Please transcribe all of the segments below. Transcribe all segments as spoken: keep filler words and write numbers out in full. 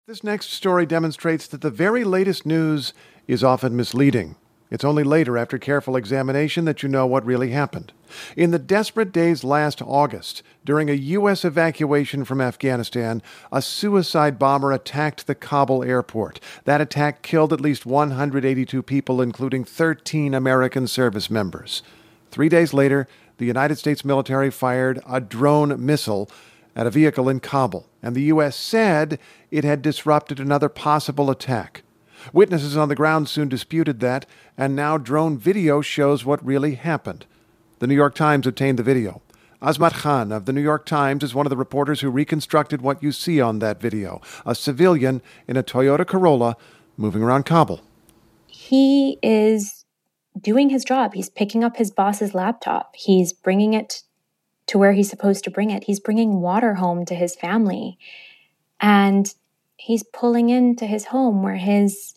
This next story demonstrates that the very latest news is often misleading. It's only later, after careful examination, that you know what really happened. In the desperate days last August, during a U S evacuation from Afghanistan, a suicide bomber attacked the Kabul airport. That attack killed at least one hundred eighty-two people, including thirteen American service members. Three days later, the United States military fired a drone missile at a vehicle in Kabul, and the U S said it had disrupted another possible attack. Witnesses on the ground soon disputed that, and now drone video shows what really happened. The New York Times obtained the video. Azmat Khan of the New York Times is one of the reporters who reconstructed what you see on that video, a civilian in a Toyota Corolla moving around Kabul. He is doing his job. He's picking up his boss's laptop. He's bringing it to where he's supposed to bring it. He's bringing water home to his family. And he's pulling into his home where his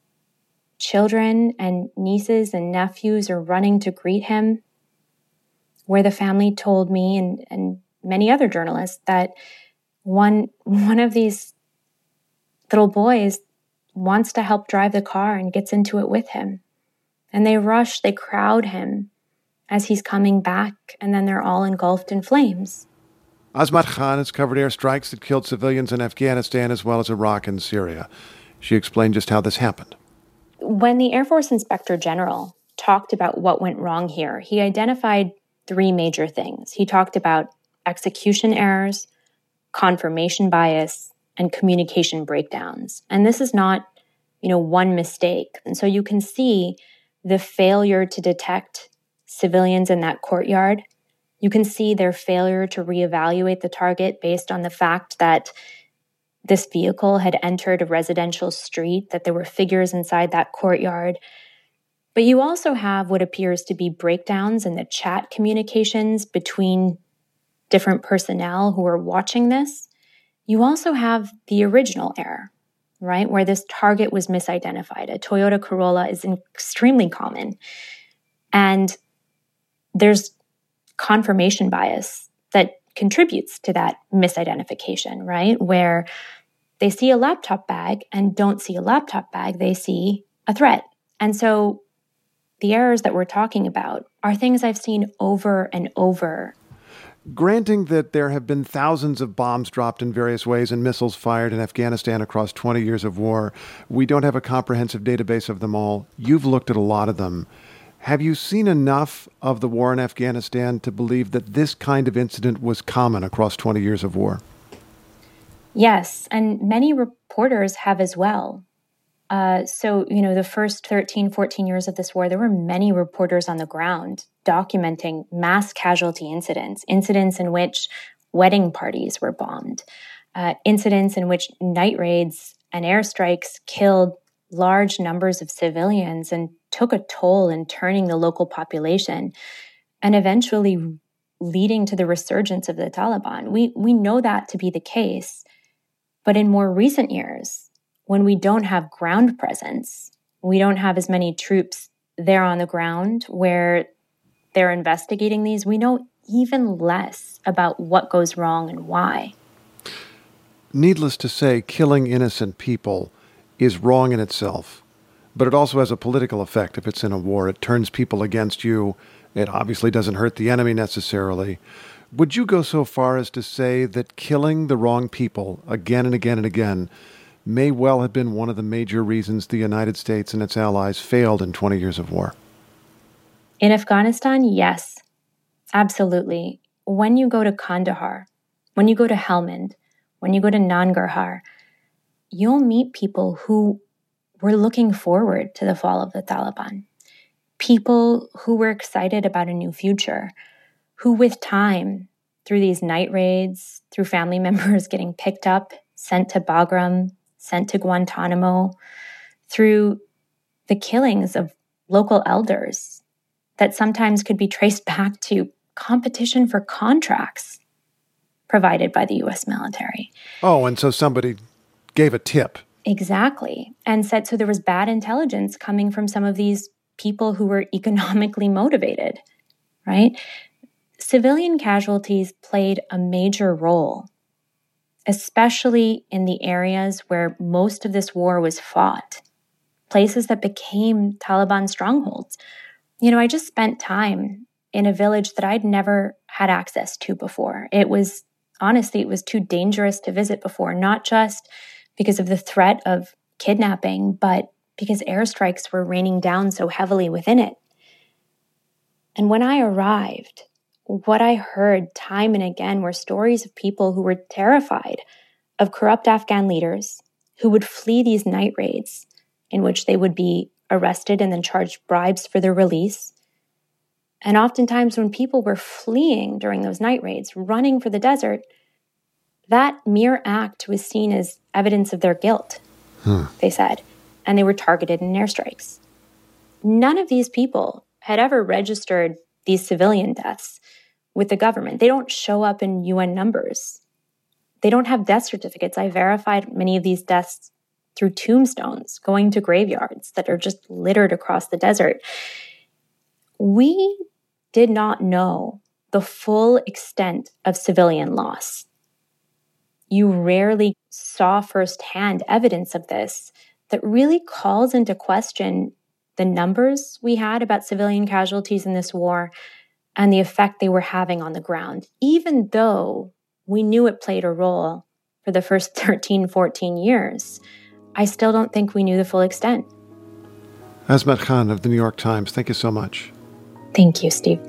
children and nieces and nephews are running to greet him, where the family told me and, and many other journalists that one, one of these little boys wants to help drive the car and gets into it with him. And they rush, they crowd him as he's coming back, and then they're all engulfed in flames. Azmat Khan has covered airstrikes that killed civilians in Afghanistan as well as Iraq and Syria. She explained just how this happened. When the Air Force Inspector General talked about what went wrong here, he identified three major things. He talked about execution errors, confirmation bias, and communication breakdowns. And this is not, you know, one mistake. And so you can see the failure to detect civilians in that courtyard. You can see their failure to reevaluate the target based on the fact that this vehicle had entered a residential street, that there were figures inside that courtyard. But you also have what appears to be breakdowns in the chat communications between different personnel who are watching this. You also have the original error, right, where this target was misidentified. A Toyota Corolla is extremely common. And there's confirmation bias that contributes to that misidentification, right? Where they see a laptop bag and don't see a laptop bag, they see a threat. And so the errors that we're talking about are things I've seen over and over. Granting that there have been thousands of bombs dropped in various ways and missiles fired in Afghanistan across twenty years of war, we don't have a comprehensive database of them all. You've looked at a lot of them. Have you seen enough of the war in Afghanistan to believe that this kind of incident was common across twenty years of war? Yes, and many reporters have as well. Uh, so, you know, the first thirteen, fourteen years of this war, there were many reporters on the ground documenting mass casualty incidents, incidents in which wedding parties were bombed, uh, incidents in which night raids and airstrikes killed large numbers of civilians and took a toll in turning the local population and eventually leading to the resurgence of the Taliban. We we know that to be the case. But in more recent years, when we don't have ground presence, we don't have as many troops there on the ground where they're investigating these, we know even less about what goes wrong and why. Needless to say, killing innocent people is wrong in itself, but it also has a political effect if it's in a war. It turns people against you. It obviously doesn't hurt the enemy necessarily. Would you go so far as to say that killing the wrong people again and again and again may well have been one of the major reasons the United States and its allies failed in twenty years of war? In Afghanistan, yes, absolutely. When you go to Kandahar, when you go to Helmand, when you go to Nangarhar, you'll meet people who were looking forward to the fall of the Taliban. People who were excited about a new future, who with time, through these night raids, through family members getting picked up, sent to Bagram, sent to Guantanamo, through the killings of local elders that sometimes could be traced back to competition for contracts provided by the U S military. Oh, and so somebody gave a tip. Exactly. And said, so there was bad intelligence coming from some of these people who were economically motivated, right? Civilian casualties played a major role especially in the areas where most of this war was fought, places that became Taliban strongholds. You know, I just spent time in a village that I'd never had access to before. It was, honestly, it was too dangerous to visit before, not just because of the threat of kidnapping, but because airstrikes were raining down so heavily within it. And when I arrived, what I heard time and again were stories of people who were terrified of corrupt Afghan leaders who would flee these night raids in which they would be arrested and then charged bribes for their release. And oftentimes when people were fleeing during those night raids, running for the desert, that mere act was seen as evidence of their guilt, hmm. they said, and they were targeted in airstrikes. None of these people had ever registered these civilian deaths with the government. They don't show up in U N numbers. They don't have death certificates. I verified many of these deaths through tombstones, going to graveyards that are just littered across the desert. We did not know the full extent of civilian loss. You rarely saw firsthand evidence of this that really calls into question the numbers we had about civilian casualties in this war and the effect they were having on the ground, even though we knew it played a role for the first thirteen, fourteen years. I still don't think we knew the full extent. Azmat Khan of the New York Times, thank you so much. Thank you, Steve.